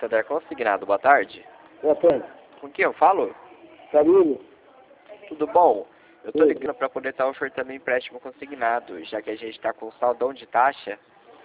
Santander Consignado, boa tarde. Boa tarde. Com quem eu falo? Camilo. Tudo bom? Eu tô ligando para poder estar ofertando um empréstimo consignado, já que a gente está com saldão de taxa.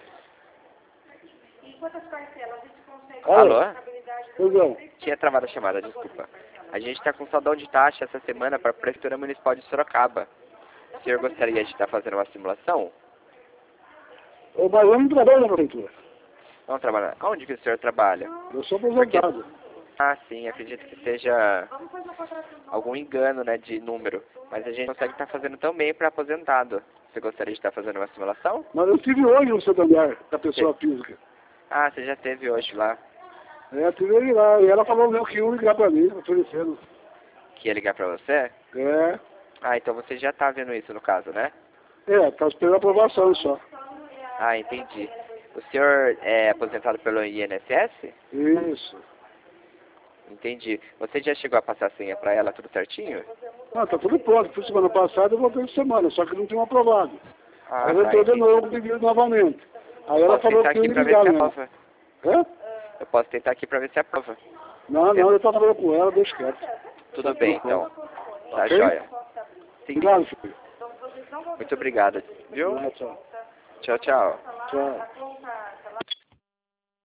E quantas parcelas a gente consegue? Alô? Pois é. Tinha travado a chamada, desculpa. A gente está com saldão de taxa essa semana para a Prefeitura Municipal de Sorocaba. O senhor gostaria de estar fazendo uma simulação? Mas eu não trabalho na prefeitura. Não trabalha. Onde que o senhor trabalha? Eu sou aposentado. Ah, sim, acredito que seja algum engano, né, de número. Mas a gente consegue estar fazendo também para aposentado. Você gostaria de estar fazendo uma simulação? Mas eu estive hoje no Santander, da pessoa física. Ah, você já esteve hoje lá. Eu tive ele lá, e ela falou meu que ia ligar pra mim, oferecendo. Que ia ligar para você? É, Ah, então você já está vendo isso no caso, né? tá esperando a aprovação só. Ah, entendi. O senhor é aposentado pelo INSS? Isso. Entendi. Você já chegou a passar a senha para ela, tudo certinho? Ah, tá tudo pronto. Por semana passada eu voltei de semana, só que não tinha aprovado. Ah, Aí eu tá, entrou de entendi. novo, pedindo novamente. Aí ela Posso falou tentar que ia aqui para ver ligar se mesmo. aprova. Hã? Eu posso tentar aqui para ver se aprova. Não, eu tô falando com ela, deixa quieto. Tudo bem, então. Tá Ok? joia. Sim. Obrigado, filho. Muito obrigado. Viu? Tchau. Tchau, tchau. Tchau.